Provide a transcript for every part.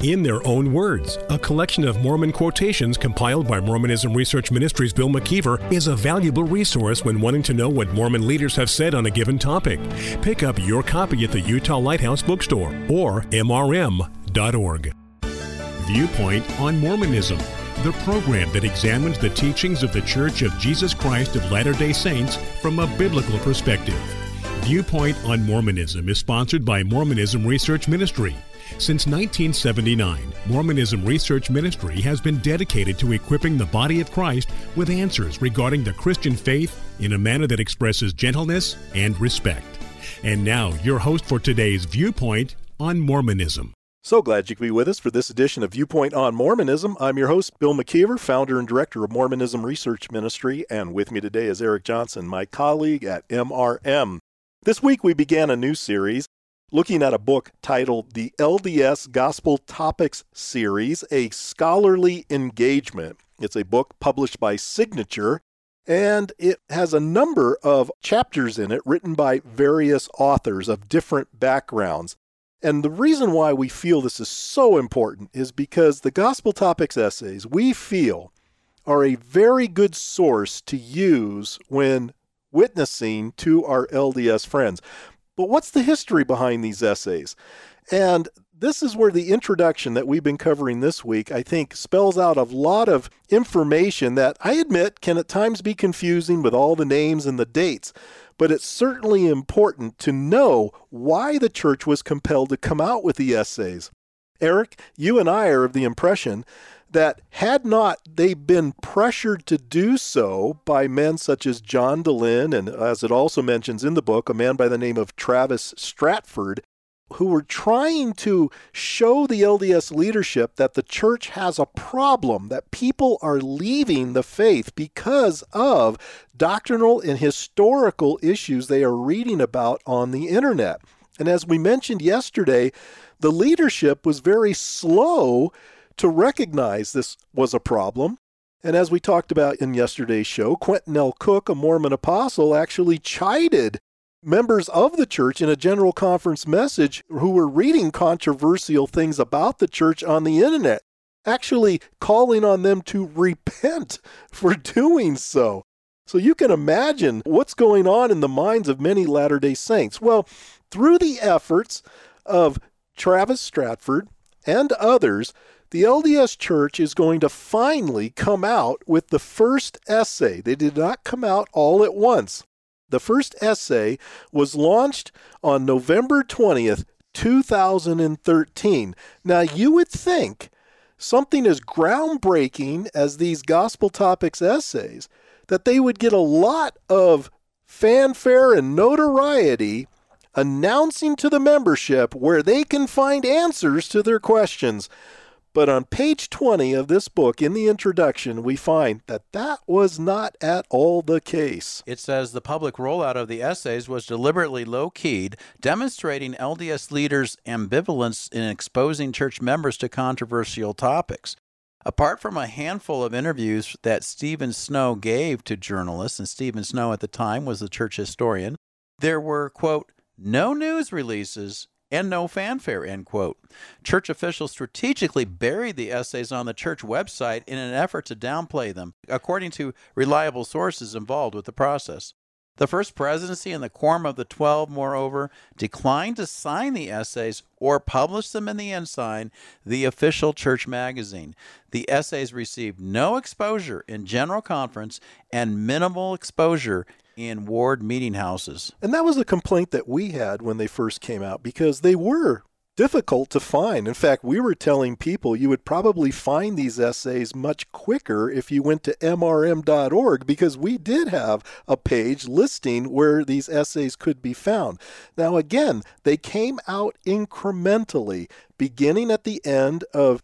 In their own words, a collection of Mormon quotations compiled by Mormonism Research Ministries' Bill McKeever is a valuable resource when wanting to know what Mormon leaders have said on a given topic. Pick up your copy at the Utah Lighthouse Bookstore or mrm.org. Viewpoint on Mormonism, the program that examines the teachings of the Church of Jesus Christ of Latter-day Saints from a biblical perspective. Viewpoint on Mormonism is sponsored by Mormonism Research Ministry. Since 1979, Mormonism Research Ministry has been dedicated to equipping the body of Christ with answers regarding the Christian faith in a manner that expresses gentleness and respect. And now, your host for today's Viewpoint on Mormonism. So glad you could be with us for this edition of Viewpoint on Mormonism. I'm your host, Bill McKeever, founder and director of Mormonism Research Ministry, and with me today is Eric Johnson, my colleague at MRM. This week we began a new series looking at a book titled The LDS Gospel Topics Series, a Scholarly Engagement. It's a book published by Signature, and it has a number of chapters in it written by various authors of different backgrounds. And the reason why we feel this is so important is because the Gospel Topics essays, we feel, are a very good source to use when witnessing to our LDS friends. But what's the history behind these essays? And this is where the introduction that we've been covering this week, I think, spells out a lot of information that I admit can at times be confusing with all the names and the dates. But it's certainly important to know why the church was compelled to come out with the essays. Eric, you and I are of the impression that had not they been pressured to do so by men such as John Dehlin, and as it also mentions in the book, a man by the name of Travis Stratford, who were trying to show the LDS leadership that the church has a problem, that people are leaving the faith because of doctrinal and historical issues they are reading about on the internet. And as we mentioned yesterday, the leadership was very slow to recognize this was a problem. And as we talked about in yesterday's show, Quentin L. Cook, a Mormon apostle, actually chided members of the church in a general conference message who were reading controversial things about the church on the internet, actually calling on them to repent for doing so. So you can imagine what's going on in the minds of many Latter-day Saints. Well, through the efforts of Travis Stratford and others, the LDS Church is going to finally come out with the first essay. They did not come out all at once. The first essay was launched on November 20th, 2013. Now, you would think something as groundbreaking as these Gospel Topics essays, that they would get a lot of fanfare and notoriety announcing to the membership where they can find answers to their questions. But on page 20 of this book, in the introduction, we find that that was not at all the case. It says the public rollout of the essays was deliberately low-keyed, demonstrating LDS leaders' ambivalence in exposing church members to controversial topics. Apart from a handful of interviews that Stephen Snow gave to journalists, and Stephen Snow at the time was the church historian, there were, quote, no news releases and no fanfare, end quote. Church officials strategically buried the essays on the church website in an effort to downplay them, according to reliable sources involved with the process. The First Presidency and the Quorum of the 12, moreover, declined to sign the essays or publish them in the Ensign, the official church magazine. The essays received no exposure in General Conference and minimal exposure in ward meeting houses. And that was a complaint that we had when they first came out, because they were difficult to find. In fact, we were telling people you would probably find these essays much quicker if you went to mrm.org, because we did have a page listing where these essays could be found. Now, again, they came out incrementally, beginning at the end of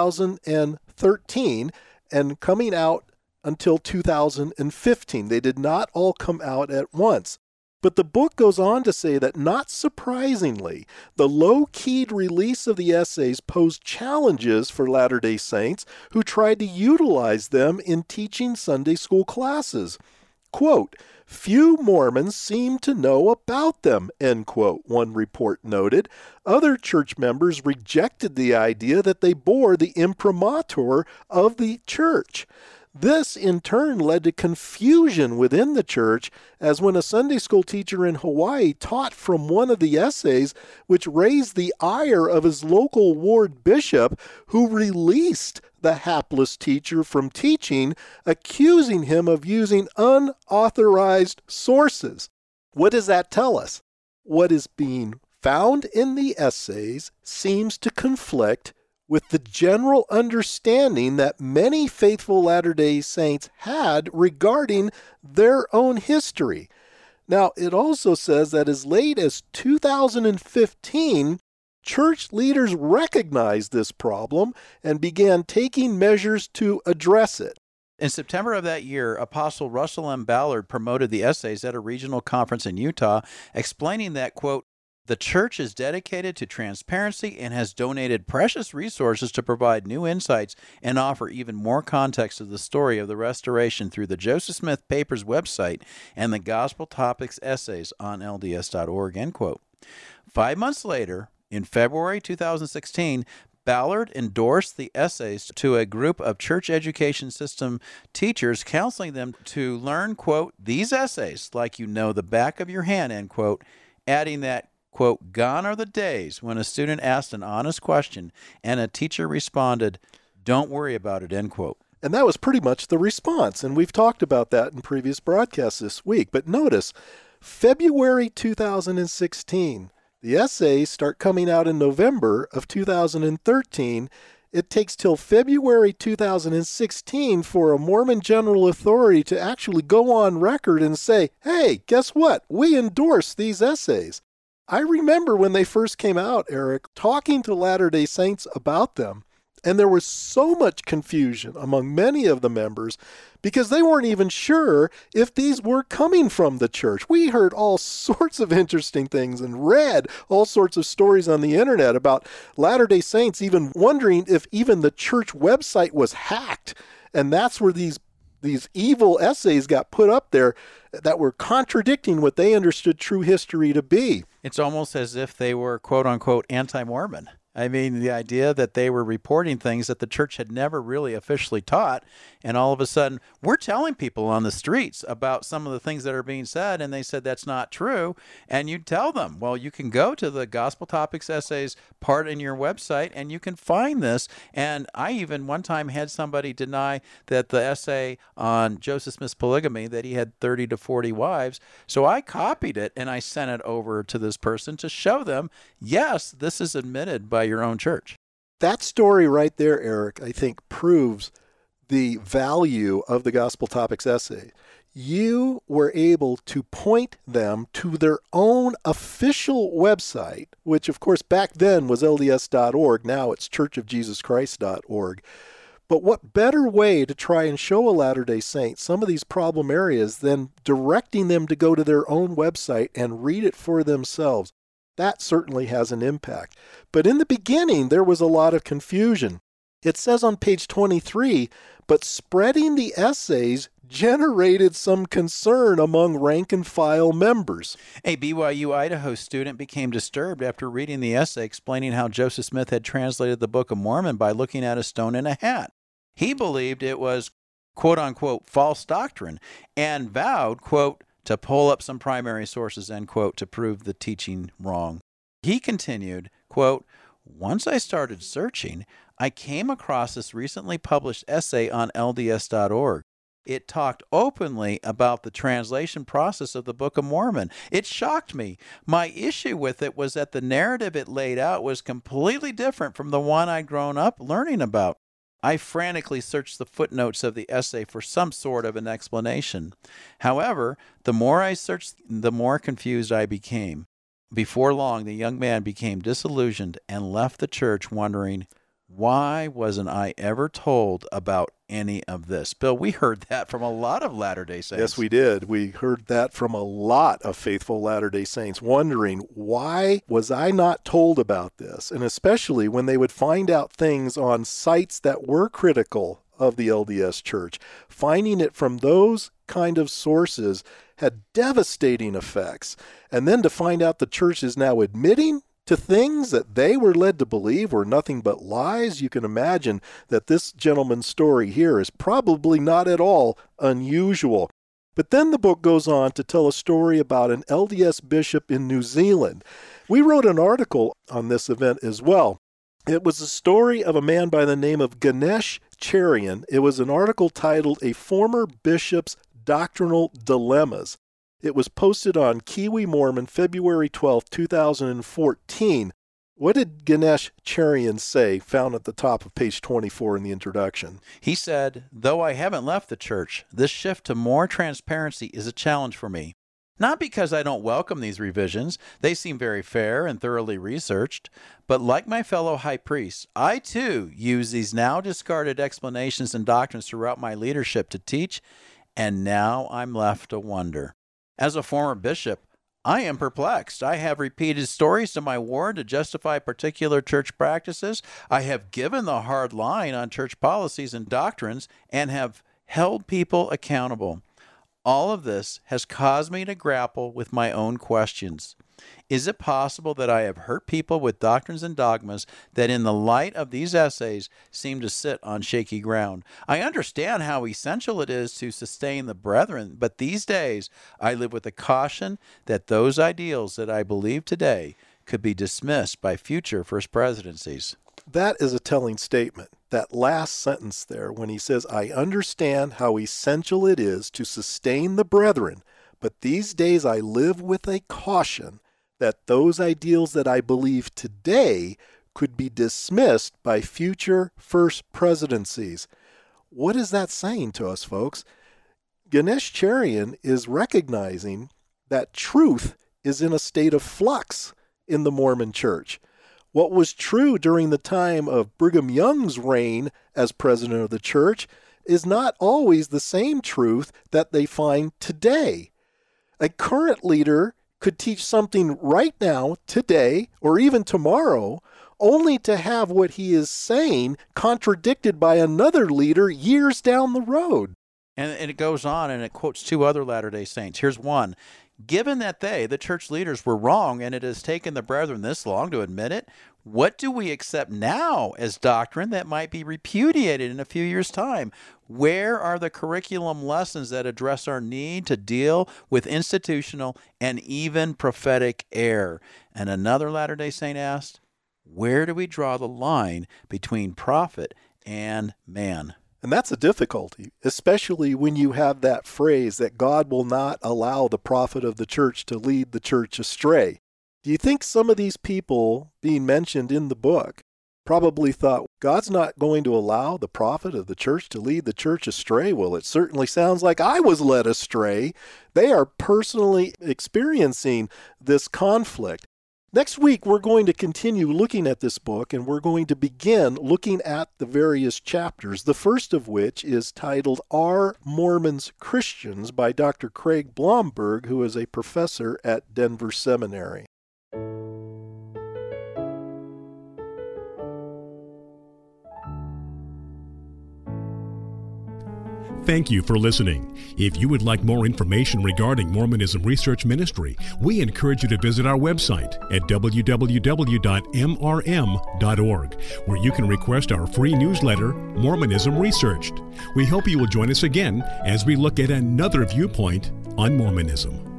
2013 and coming out until 2015. They did not all come out at once. But the book goes on to say that, not surprisingly, the low-keyed release of the essays posed challenges for Latter-day Saints who tried to utilize them in teaching Sunday school classes. quote, "Few Mormons seem to know about them," end quote, one report noted. Other church members rejected the idea that they bore the imprimatur of the church. This, in turn, led to confusion within the church, as when a Sunday school teacher in Hawaii taught from one of the essays, which raised the ire of his local ward bishop, who released the hapless teacher from teaching, accusing him of using unauthorized sources. What does that tell us? What is being found in the essays seems to conflict with the general understanding that many faithful Latter-day Saints had regarding their own history. Now, it also says that as late as 2015, church leaders recognized this problem and began taking measures to address it. In September of that year, Apostle Russell M. Ballard promoted the essays at a regional conference in Utah, explaining that, quote, "The church is dedicated to transparency and has donated precious resources to provide new insights and offer even more context to the story of the restoration through the Joseph Smith Papers website and the Gospel Topics essays on LDS.org," end quote. 5 months later, in February 2016, Ballard endorsed the essays to a group of church education system teachers, counseling them to learn, quote, "these essays like you know the back of your hand," end quote, adding that, quote, "gone are the days when a student asked an honest question and a teacher responded, 'Don't worry about it,' end quote." And that was pretty much the response, and we've talked about that in previous broadcasts this week. But notice, February 2016, the essays start coming out in November of 2013. It takes till February 2016 for a Mormon General Authority to actually go on record and say, "Hey, guess what? We endorse these essays." I remember when they first came out, Eric, talking to Latter-day Saints about them, and there was so much confusion among many of the members because they weren't even sure if these were coming from the church. We heard all sorts of interesting things and read all sorts of stories on the internet about Latter-day Saints even wondering if even the church website was hacked, and that's where these evil essays got put up there that were contradicting what they understood true history to be. It's almost as if they were, quote unquote, anti-Mormon. I mean, the idea that they were reporting things that the church had never really officially taught, and all of a sudden, we're telling people on the streets about some of the things that are being said, and they said that's not true, and you tell them, well, you can go to the Gospel Topics Essays part in your website, and you can find this, and I even one time had somebody deny that the essay on Joseph Smith's polygamy, that he had 30 to 40 wives, so I copied it, and I sent it over to this person to show them, yes, this is admitted by your own church. That story right there, Eric, I think proves the value of the Gospel Topics essay. You were able to point them to their own official website, which of course back then was LDS.org. Now it's churchofjesuschrist.org. But what better way to try and show a Latter-day Saint some of these problem areas than directing them to go to their own website and read it for themselves? That certainly has an impact. But in the beginning, there was a lot of confusion. It says on page 23, but spreading the essays generated some concern among rank and file members. A BYU Idaho student became disturbed after reading the essay explaining how Joseph Smith had translated the Book of Mormon by looking at a stone in a hat. He believed it was, quote unquote, false doctrine and vowed, quote, to pull up some primary sources, end quote, to prove the teaching wrong. He continued, quote, once I started searching, I came across this recently published essay on LDS.org. It talked openly about the translation process of the Book of Mormon. It shocked me. My issue with it was that the narrative it laid out was completely different from the one I'd grown up learning about. I frantically searched the footnotes of the essay for some sort of an explanation. However, the more I searched, the more confused I became. Before long, the young man became disillusioned and left the church wondering, why wasn't I ever told about any of this? Bill, we heard that from a lot of Latter-day Saints. Yes, we did. We heard that from a lot of faithful Latter-day Saints wondering, why was I not told about this? And especially when they would find out things on sites that were critical of the LDS Church. Finding it from those kind of sources had devastating effects. And then to find out the church is now admitting to things that they were led to believe were nothing but lies, you can imagine that this gentleman's story here is probably not at all unusual. But then the book goes on to tell a story about an LDS bishop in New Zealand. We wrote an article on this event as well. It was a story of a man by the name of Ganesh Cherian. It was an article titled A Former Bishop's Doctrinal Dilemmas. It was posted on Kiwi Mormon February 12, 2014. What did Ganesh Cherian say, found at the top of page 24 in the introduction? He said, "Though I haven't left the church, this shift to more transparency is a challenge for me. Not because I don't welcome these revisions, they seem very fair and thoroughly researched, but like my fellow high priests, I too use these now discarded explanations and doctrines throughout my leadership to teach, and now I'm left to wonder. As a former bishop, I am perplexed. I have repeated stories to my ward to justify particular church practices. I have given the hard line on church policies and doctrines and have held people accountable. All of this has caused me to grapple with my own questions. Is it possible that I have hurt people with doctrines and dogmas that in the light of these essays seem to sit on shaky ground? I understand how essential it is to sustain the brethren, but these days I live with the caution that those ideals that I believe today could be dismissed by future first presidencies." That is a telling statement. That last sentence there, when he says, I understand how essential it is to sustain the brethren, but these days I live with a caution that those ideals that I believe today could be dismissed by future first presidencies. What is that saying to us, folks? Ganesh Cherian is recognizing that truth is in a state of flux in the Mormon Church. What was true during the time of Brigham Young's reign as president of the church is not always the same truth that they find today. A current leader could teach something right now, today, or even tomorrow, only to have what he is saying contradicted by another leader years down the road. And it goes on, and it quotes two other Latter-day Saints. Here's one. "Given that they, the church leaders, were wrong, and it has taken the brethren this long to admit it, what do we accept now as doctrine that might be repudiated in a few years' time? Where are the curriculum lessons that address our need to deal with institutional and even prophetic error?" And another Latter-day Saint asked, "Where do we draw the line between prophet and man?" And that's a difficulty, especially when you have that phrase that God will not allow the prophet of the church to lead the church astray. Do you think some of these people being mentioned in the book probably thought, God's not going to allow the prophet of the church to lead the church astray? Well, it certainly sounds like I was led astray. They are personally experiencing this conflict. Next week, we're going to continue looking at this book, and we're going to begin looking at the various chapters, the first of which is titled Are Mormons Christians? By Dr. Craig Blomberg, who is a professor at Denver Seminary. Thank you for listening. If you would like more information regarding Mormonism Research Ministry, we encourage you to visit our website at www.mrm.org, where you can request our free newsletter, Mormonism Researched. We hope you will join us again as we look at another viewpoint on Mormonism.